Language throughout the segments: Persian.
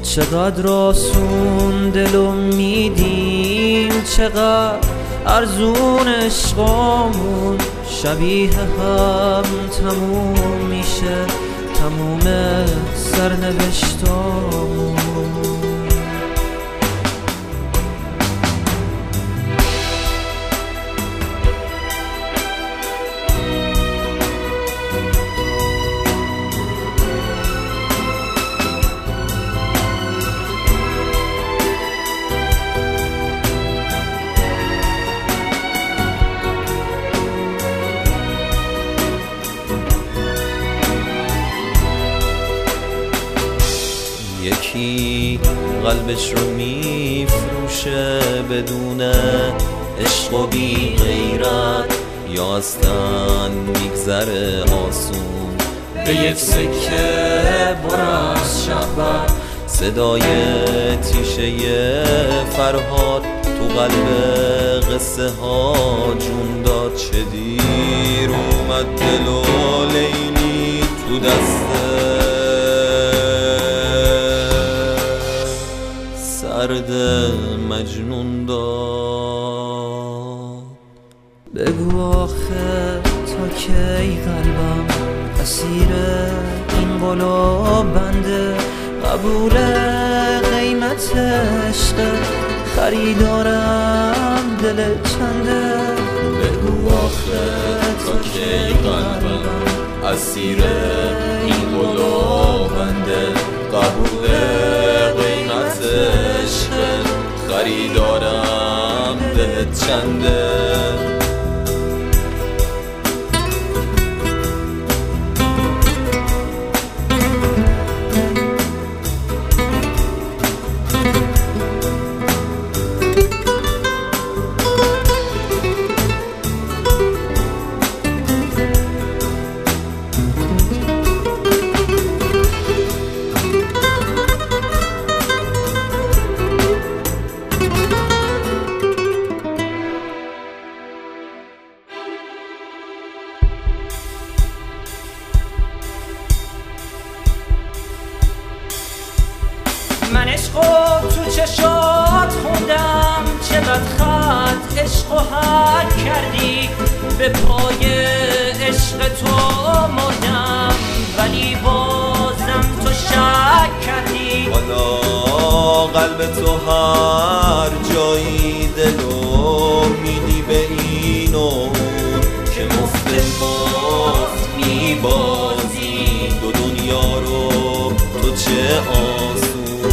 چقدر آسون دل امیدیم، چقدر ارزون عشقامون، شبیه هم تموم میشه تموم سرنوشتامون. یکی قلبش رو میفروشه بدون عشق و بی غیرت، یا اصلا میگذره آسون به یک سکه برو از شهبر. صدای تیشه فرهاد تو قلب قصه ها جون داد، چه دیر اومد دل و لیلی تو دسته سرد مجنون داد. بگو آخه تا کی قلبم اسیر این قلاب بنده، قبول قیمت عشق خریدارم دل چنده. بگو آخه تا کی قلبم اسیر این قلاب بنده، قبول قیمت عشق خریدارم دلت چنده. من عشقو تو چشات خوندم، چقدر خط عشقو حک کردی، به پای عشق تو مردم ولی بازم تو شک کردی. حالا قلب تو هر جایی دلو میدی به این و که مفت میبازی دو دنیا رو تو چه آسون.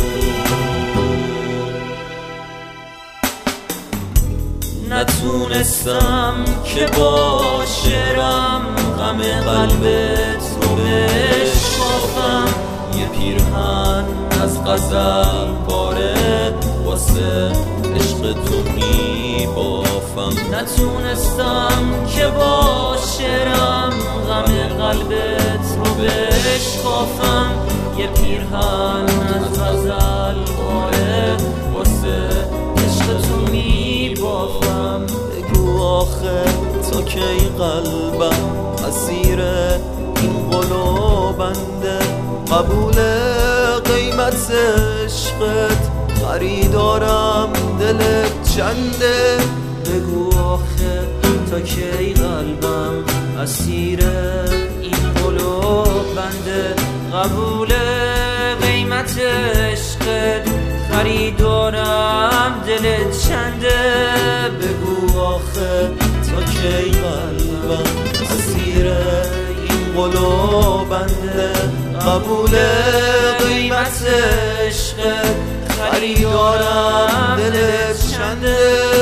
نتونستم که با شعرم غم قلبت رو بشکافم، یه پیرهن از غزل باره واسه عشق تو میبافم. نتونستم که با شعرم غم قلبت رو بشکافم، یه پیرهن از غزل باره واسه عشق تو میبافم. بگو آخه تا کی قلبم اسیر این قلاب بنده، قبول قیمت عشقت خریدارم دلت چنده. بگو آخه تا کی قلبم اسیر این قلاب بنده، قبول قیمت عشقت خریدارم دلت چنده. بگو آخه تا کی قلبم اسیر این قلاب بنده، قبول قیمت عشق خریدارم دلت چنده.